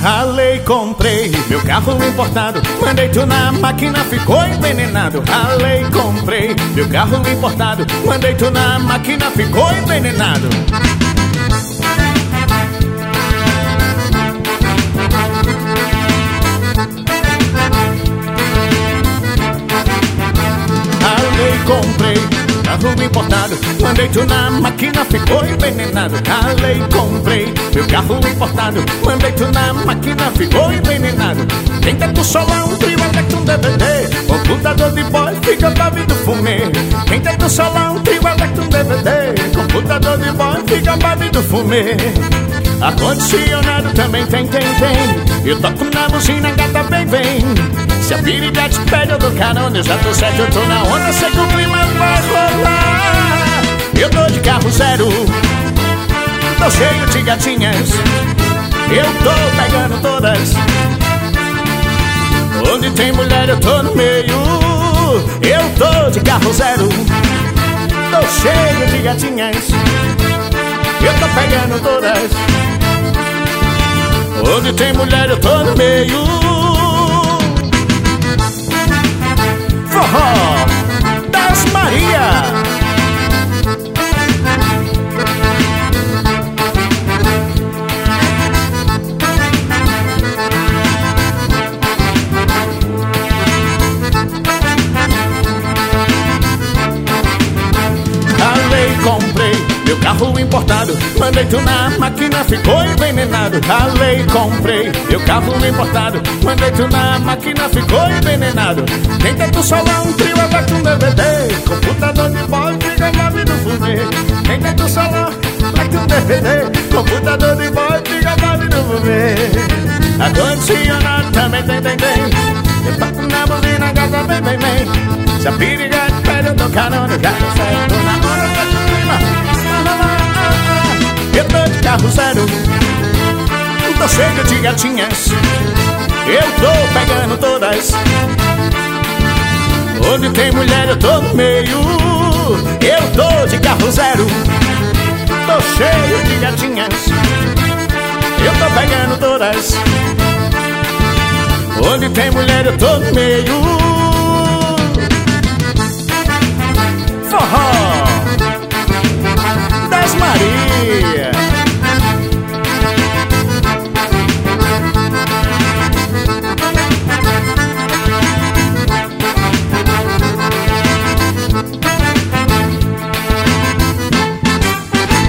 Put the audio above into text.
Ralei, comprei meu carro importado, mandei tu na máquina, ficou envenenado. Ralei, comprei meu carro importado, mandei tu na máquina, ficou envenenado. Ralei, comprei carro importado, mandei tu na máquina, ficou envenenado. Ralei, comprei meu carro importado, mandei tu na máquina, ficou envenenado. Tem teto solar, um trio elétrico, um DVD, computador de voz, fica babido fumê. Tem teto solar, um trio elétrico, um DVD, computador de voz, fica babido fumê. Ar-condicionado também tem. Eu toco na buzina, gata bem. Se a piriguete pede eu dou carona, eu já tô certo, eu tô na onda, sei que o clima vai rolar. Eu tô de carro zero, tô cheio de gatinhas, eu tô pegando todas. Onde tem mulher eu tô no meio. Eu tô de carro zero, tô cheio de gatinhas, eu tô pegando todas. Onde tem mulher eu tô no meio. Forró das Maria. Ralei, comprei meu carro importado, mandei tu na máquina, ficou envenenado. Ralei, comprei meu carro importado, mandei tu na máquina, ficou envenenado. Tem teto solar, um trio elétrico, um DVD, computador de voz, fica babido fumê. Tem teto solar, elétrico, um DVD, computador de voz, fica babido fumê. Ar-condicionado também tem. Eu toco na buzina, gata bem. Se a piriguete pede eu dou carona, já tô certo, tô na hora, tá no clima. Eu tô de carro zero, tô cheio de gatinhas, eu tô pegando todas. Onde tem mulher eu tô no meio. Eu tô de carro zero, tô cheio de gatinhas, eu tô pegando todas. Onde tem mulher eu tô no meio. Forró das Maria.